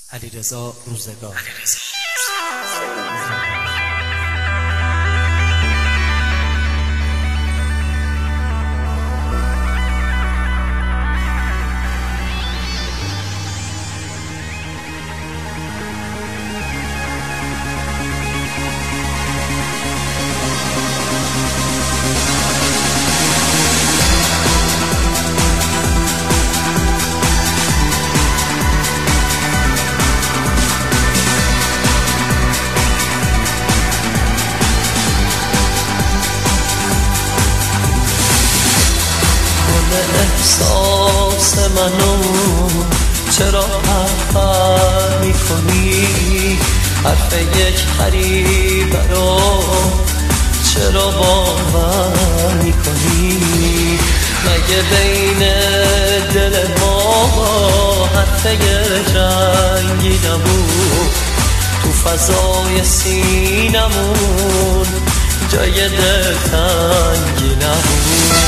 علیرضا روزگار. احساس منو چرا پرپر میکنی؟ حرف یک غریبه رو چرا باور میکنی؟ مگه بین دل ما حرف جنگی نبود؟ تو فضای سینمون جای دلتنگی نبود؟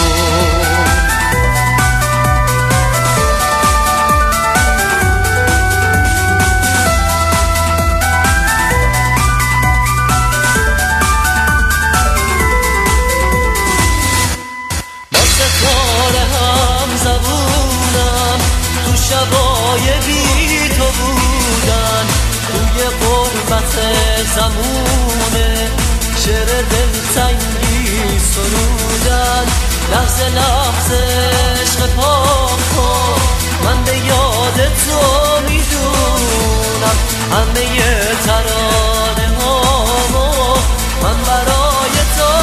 شبای بی تو بودن توی غربت زمونه، شعر دلتنگی سرودن، لحظه لحظه عشق پاک کن، من به یاد تو میدونم همه ترانه هامو من برای تو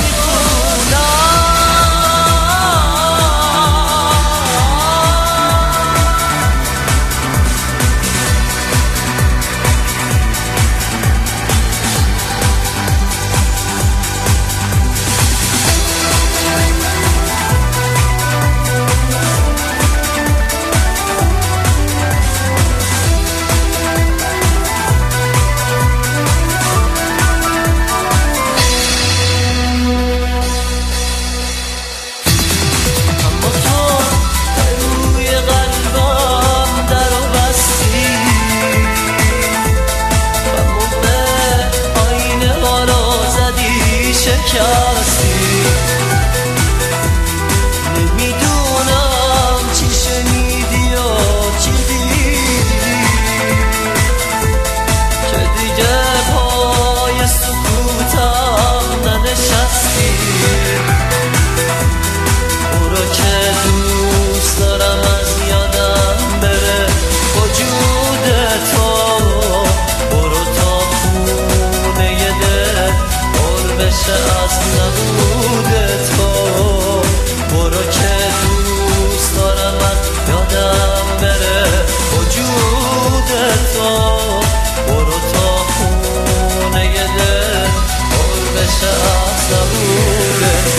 شکستی. نمیدونم چی شنیدی و چی دیدی که دیگه پای سکوتم ننشستی. برو که دوست دارم از یادم بره وجود تو، برو تا خونه دل پر بشه از نبود تو، برو که دوست دارم از یادم بره وجود تو، برو تا خونه دل پر بشه از نبود